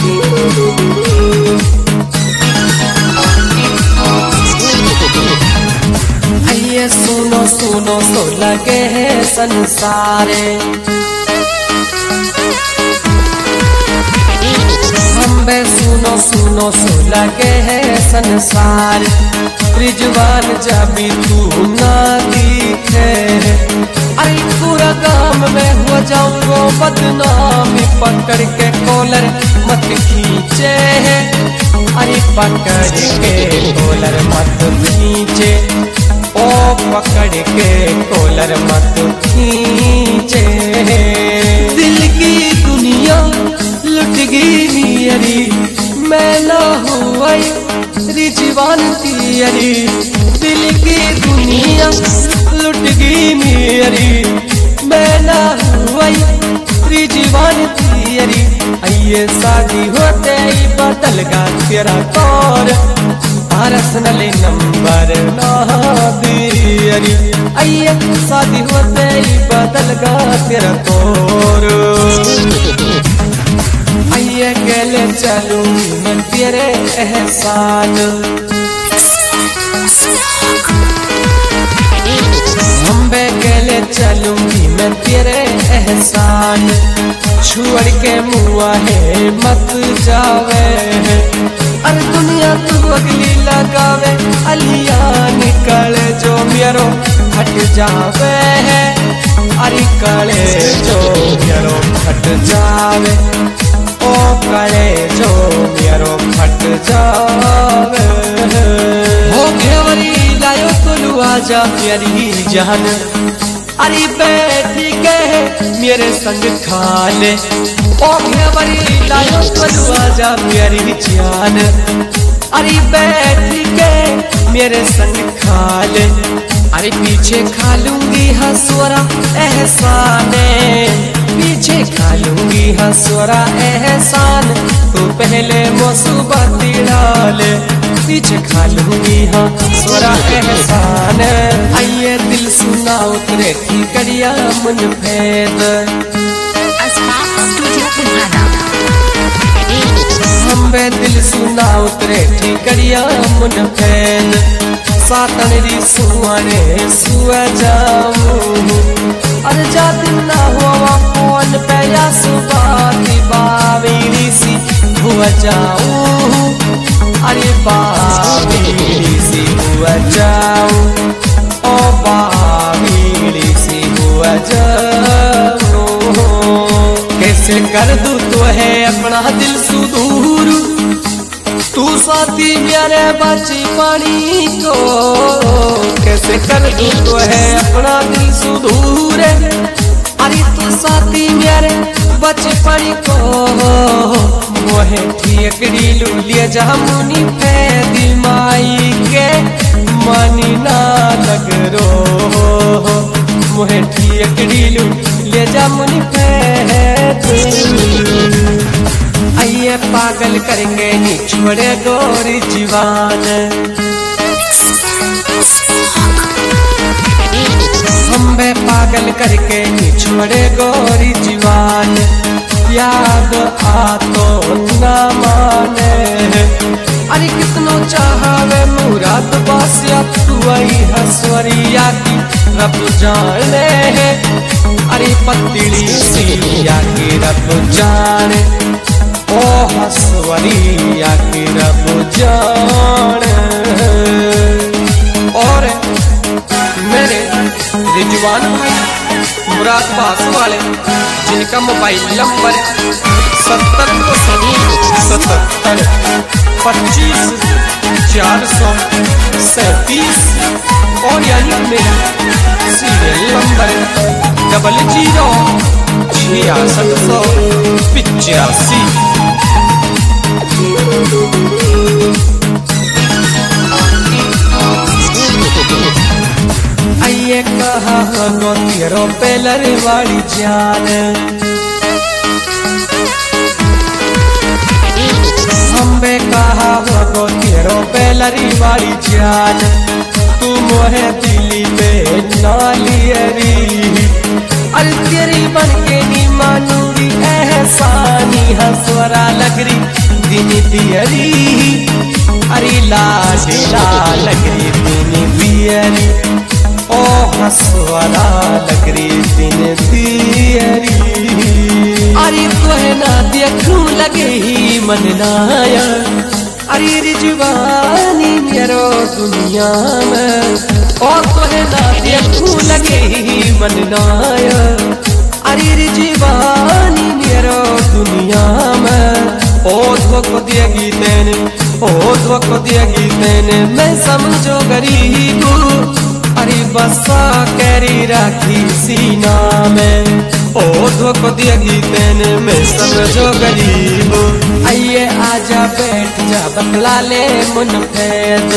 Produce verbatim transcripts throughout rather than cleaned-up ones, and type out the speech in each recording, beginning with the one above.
आइए सुनो सुनो सो लगे है संसारे, बे सुनो सुनो सो लगे है संसार। रिजवान जबी तू ना दिखे, अरे पूरा गांव में हो जाऊंगो बदनामी। पकड़ के कॉलर मत खींचे, अरे पकड़ के कॉलर मत खींचे, ओ पकड़ के कॉलर मत खींचे। दिल की दुनिया लुट गई मेरी, मैं ना हुई रिजवान तेरी। दिल की दुनिया लुट गई मेरी, मैं ना हुई रिजवान तेरी। आइए शादी होते ही बदल गा तेरा कौर, पर्सनल नंबर ना दियरी। आइए शादी होते ही बदल गा तेरा कौर। आइए गले चलूंगी मैं तेरे एहसान, अम्बे गले चलूंगी मैं तेरे एहसान। छोड़ के मुआ है मत जावे, अरे दुनिया तू अगली लगावे। अलिया निकले जो मेरो हट जावे, अरे कले जो मेरो हट जावे, ओ कले जो मेरो हट जावे। हो घेवरी लायो कुलू आजा प्यारी जान, अरे बैठी गए मेरे संग खाले। ओ घेवरी लायो कुलू आजा प्यारी जान, अरे बैठी गए मेरे संग खाले। अरे पीछे खा लूंगी हंसवरा एहसाने, पीछे खा लूंगी हंसवरा एहसान। तो पहले मुसीबत डाले, पीछे खा लूंगी हंसवरा एहसान। आइए दिल सुना उतरे ठीकरिया मुन भेद, हम्बे दिल सुना उतरे ठीकरिया मुन भेद। सातन री सुआने सुआ जाऊं, अरे जाती ना हुआ कौन पे या सुबाती बावीरी सी हुआ जाऊं, अरे बावीरी सी हुआ जाऊं, ओ बावीरी सी हुआ जाऊं। कैसे कर दूं तो है अपना दिल सुदूर, तू साथी मेरे बची पानी को। कैसे कर दूं तो है अपना दिल सुदूर, अरे तू साथी मेरे बचपन को। मोहे ठीकरी लुलिया जामुनी पे दिमाई के मानी ना लगरो। मोहे ठीकरी लुलिया जामुनी पे आइए पागल करेंगे नी छोड़े गोरी जीवान, हम्बे पागल करके नी छोड़े गोरी जीवान। याद आ तो ना माने, अरे कितनो चाहवे मुराद बासिया तू आई हंसवरिया की रब जाने। अरे पतली सिया की रब जाने, ओ हंसवरिया की रब जाने। और मेरे रिजवान भाई मुराद बास वाले, जिनका मोबाइल नंबर सत्तर सतहत्तर पच्चीस चार सौ सैतीस, और यानी मेरा सीरियल नंबर डबल जीरो छियासठ सौ पिचासी। आइए कहा गो तेरो पेलर वाली जान, हम्बे कहा गो तेरो पेलरी वाली जान। तू मोहे दिली पे नालियरी, अरे तेरी बन के नी मानूरी एहसानी हंसवरा लगरी दिन दियरी अरे लाडला लगरी दिन दियरी ओ हंसवरा लगरी दिन दियरी अरे तोहे ना देखूं लगे ही मन नाया अरे रिजवानी मेरो दुनिया में ओ तोहे ना देखूं लगे ही मन नाया अरे रिजवानी मेरो दुनिया में ओ धोखो दिएगी तेने ओ धोखो दिएगी तेने मैं समझो गरीब अरे बसा कैरी राखी सीना में ओ धोखो दिएगी तेने मैं समझो गरीब आइए आजा बैठ जा बतला ले मुनफैद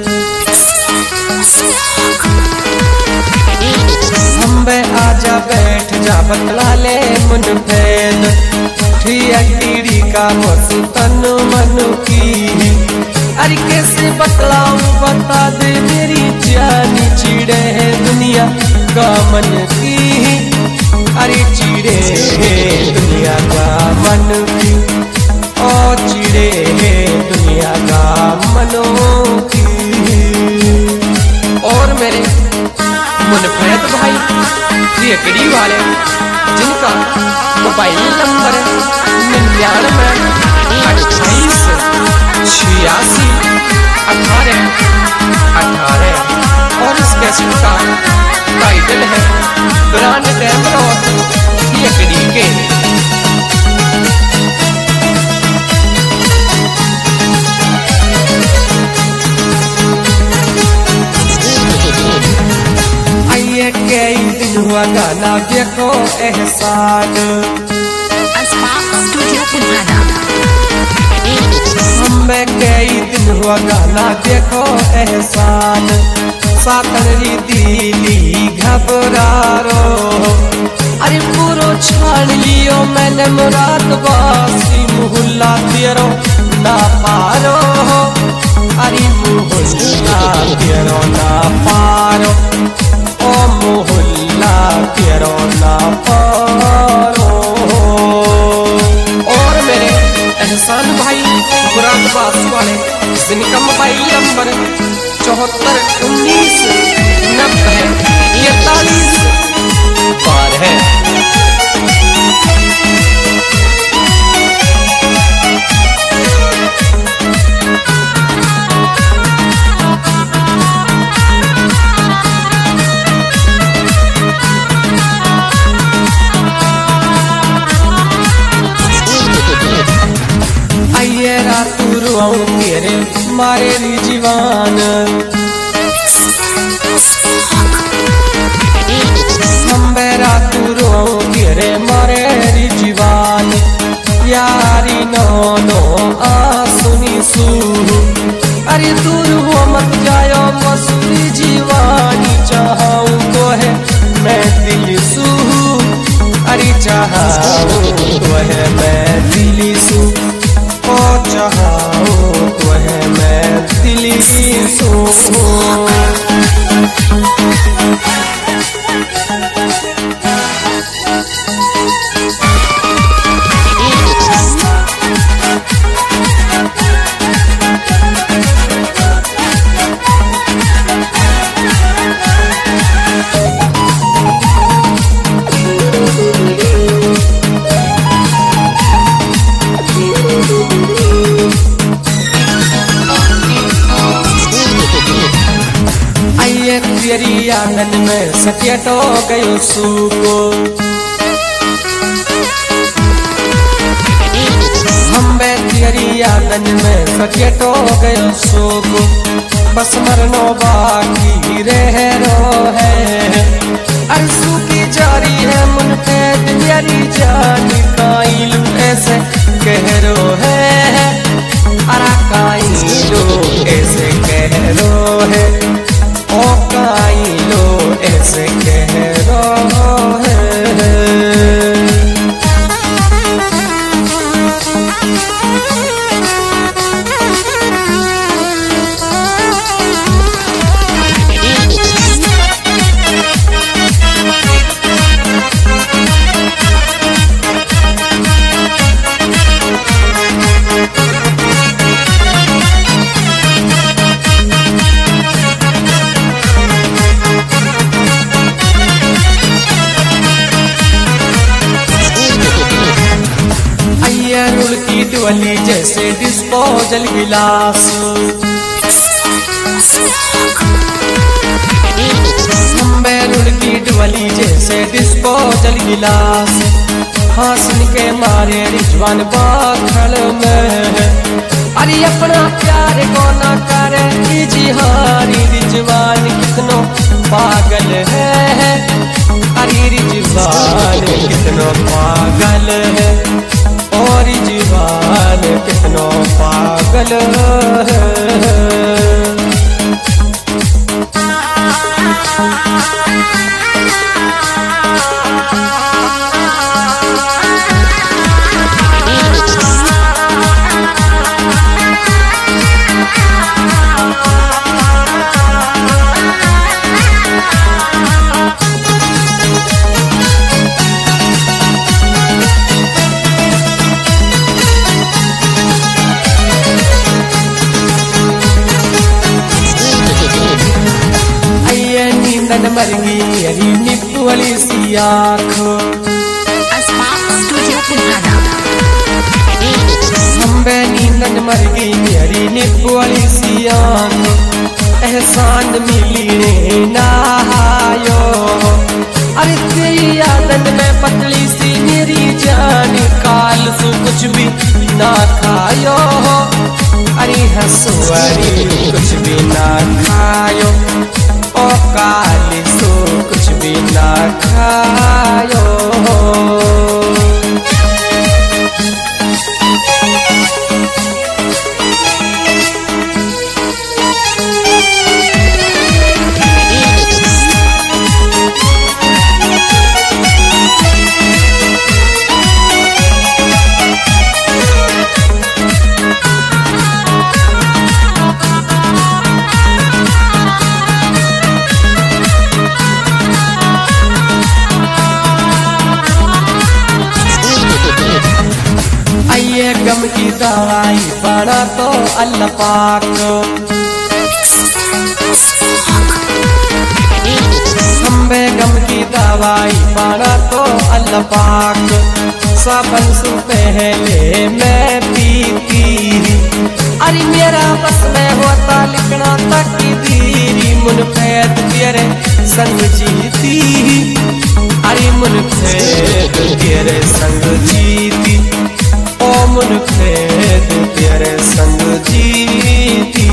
संबे आजा बैठ जा बतला ले मुनफैद ठिया कीड़ी का मस्तन मन की अरे कैसे बतलाऊं बता दे मेरी जानी चिड़े है दुनिया का मन की अरे चिड़े है दुनिया का मन की ओ चिड़े है दुनिया का मनों की। और मेरे मुनफैद भाई रेकड़ी वाले जिनका मोबाइल नंबर निन्यानवे अट्ठाईस छियासी अठारह अठारह और इस कैसेट का टाइटल है ब्रांड डेवलप रेकड़ी के। आइए कई दिन हुआ गाना देखो एहसान हमें कई दिन हुआ गाना देखो एहसान सातरी दिली घबरा रो अरे पूरो छान लियो मैंने मुराद बासी मुहल्ला तेरो ना पारो अरे मुहल्ला तेरो ना पारो ओ मुहल्ला तेरो ना पारो। और मेरे एहसान भाई मुरादाबाद वाले जिनका मोबाइल नंबर चौहत्तर उन्नीस नब्बे इकतालीस बार है। आइए रातू रुआऊं तेरे मारे रिजवान संबे रातू रुआऊं तेरे मारे रिजवान यारी नो नो आसुनी सू अरे दूर हो मत जायो मसूरी जीवानी चाहूं तो है मैं दिल सू अरे चाहूं तो है मैं दिल सू ओ चाहूं तो है मैं दिल सू। तेरी आंगन में सकेटो गयो सूको हम्बे तेरी आंगन में सकेटो गयो सूको बस मरनो बाकी रह रो है अरसू की जारी है मुनफैद मेरी जानी काइलू ऐसे कह रो है अरा काइलू ऐसे कह रो है ओ काइलो ऐसे कह रो है। डुअली जैसे डिस्पोजल गिलास। लंबे रुड़की डुअली जैसे डिस्पोजल गिलास। हंसन के मारे रिजवान बाखल में, अरे अपना प्यार को ना करे इजहारी। रिजवान कितनो पागल है, अरे रिजवान कितनो पागल है, और रिजवान कितनो पागल है। मरगी मेरी निप्पू वाली सी आँखों। संबे नींदन मरगी मेरी निप्पू वाली सी आँखों। एहसान मिली रे नहायो, अरे तेरी यादन में पतली सी मेरी जान। काल सु कुछ भी ना खायो, अरे हंसुआरी कुछ भी ना खायो। ओ काली सो कुछ भी ना खायो। गम की दवाई बड़ा तो अल्लाह पाक। संबे गम की दवाई बड़ा तो अल्लाह पाक। सबन से पहले मैं पीती, अरे मेरा बस में होता लिखना तक दीरी। मुनफैद तेरे संग जीती, अरे मुनफैद तेरे संग जीती। ओ मुनफैद तेरे संग जीती।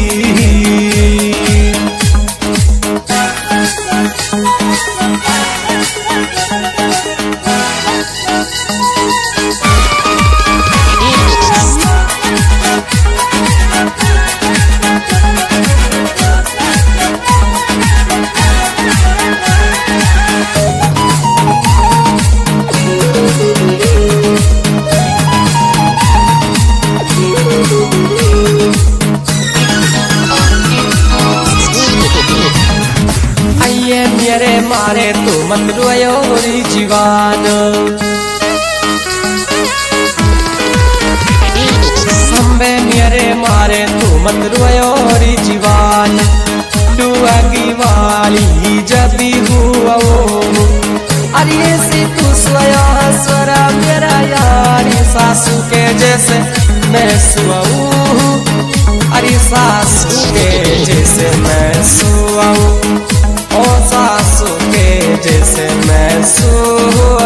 मेरे मारे तो मत रोयो रे जीवान। संबे मेरे मारे तो मत रोयो रे जीवान। डुआगी वाली जब भी हुआ, अरे से तू सोया स्वरा मेरा यारी। सासू के जैसे मैं सुआऊं, अरे सासू के जैसे मैं सुआऊं। ओ सासू के जैसे मैं सो